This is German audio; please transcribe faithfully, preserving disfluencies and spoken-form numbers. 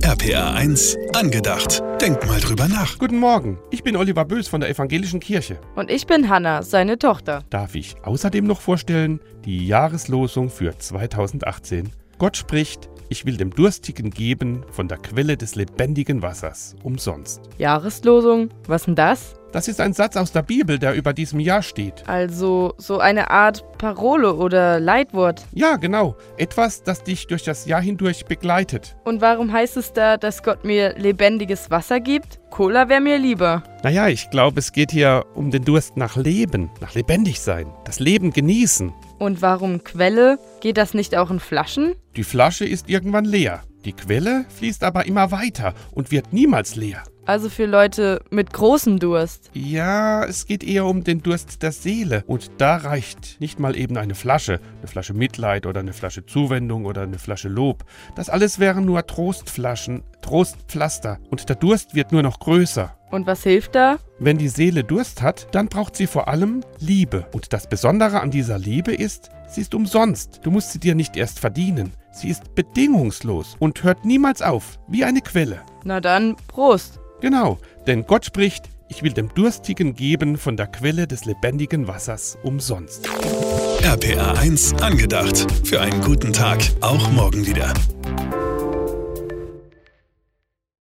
R P R eins angedacht. Denk mal drüber nach. Guten Morgen, ich bin Oliver Bös von der Evangelischen Kirche. Und ich bin Hanna, seine Tochter. Darf ich außerdem noch vorstellen, die Jahreslosung für zweitausendachtzehn. Gott spricht: Ich will dem Durstigen geben von der Quelle des lebendigen Wassers, umsonst. Jahreslosung? Was denn das? Das ist ein Satz aus der Bibel, der über diesem Jahr steht. Also so eine Art Parole oder Leitwort. Ja, genau. Etwas, das dich durch das Jahr hindurch begleitet. Und warum heißt es da, dass Gott mir lebendiges Wasser gibt? Cola wäre mir lieber. Naja, ich glaube, es geht hier um den Durst nach Leben, nach Lebendigsein, das Leben genießen. Und warum Quelle? Geht das nicht auch in Flaschen? Die Flasche ist irgendwann leer. Die Quelle fließt aber immer weiter und wird niemals leer. Also für Leute mit großem Durst. Ja, es geht eher um den Durst der Seele. Und da reicht nicht mal eben eine Flasche, eine Flasche Mitleid oder eine Flasche Zuwendung oder eine Flasche Lob. Das alles wären nur Trostflaschen, Trostpflaster. Und der Durst wird nur noch größer. Und was hilft da? Wenn die Seele Durst hat, dann braucht sie vor allem Liebe. Und das Besondere an dieser Liebe ist, sie ist umsonst. Du musst sie dir nicht erst verdienen. Sie ist bedingungslos und hört niemals auf, wie eine Quelle. Na dann, Prost! Genau, denn Gott spricht: Ich will dem Durstigen geben von der Quelle des lebendigen Wassers umsonst. R P R eins angedacht. Für einen guten Tag, auch morgen wieder.